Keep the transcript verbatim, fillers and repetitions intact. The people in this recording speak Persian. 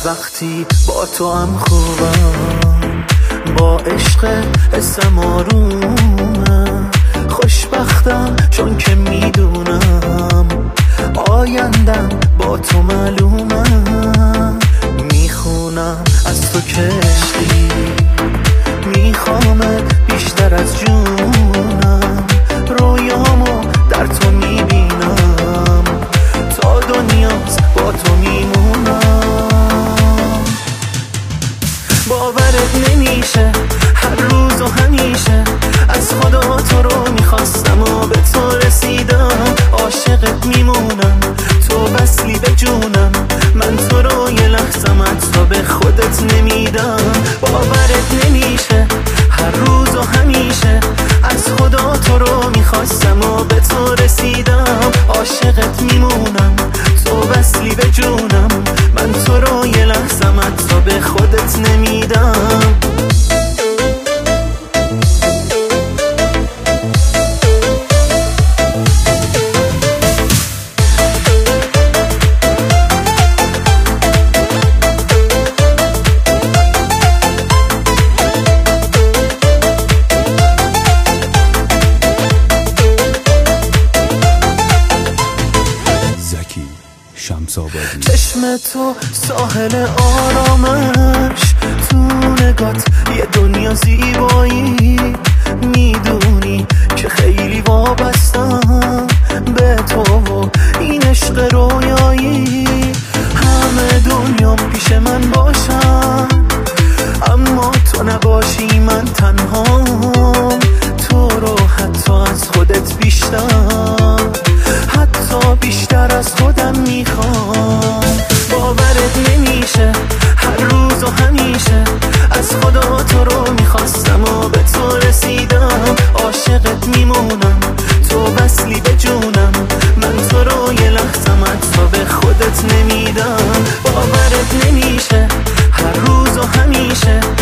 وقتی با تو هم خوبم، با عشق حسم آرومم، خوشبختم چون که میدونم آیندم با تو معلومم. میخونم از تو کشتی، میخوامت بیشتر از جونم، رویامو در تو میبینم، تا دنیاست با تو میمونم. باورت نمیشه هر روز و همیشه از خدا تو رو میخواستم و به تو رسیدم. عاشقت میمونم، تو وصلی به جونم، من تو رو یه لحظم حتی به خودت نمیدم. باورت نمیشه هر روز و همیشه از خدا تو رو میخواستم و به تو رسیدم. عاشقت میمونم، تو وصلی به جونم، من تو رو یه لحظم حتی به خودت نمیدم. چشم تو ساحل آرامش، تو نگات یه دنیا زیبایی، میدونی که خیلی وابستم به تو و این عشق رویایی. همه دنیا پیش من باشن اما تو نباشی من تنهام، تو رو حتی از خودت بیشتر، حتی بیشتر از خودم میخوام. باورت نمیشه هر روز و همیشه از خدا تو رو میخواستم و به تو رسیدم. عاشقت میمونم، تو وصلی به جونم، من تو رو یه لحظم حتی به خودت نمیدم. باورت نمیشه هر روز و همیشه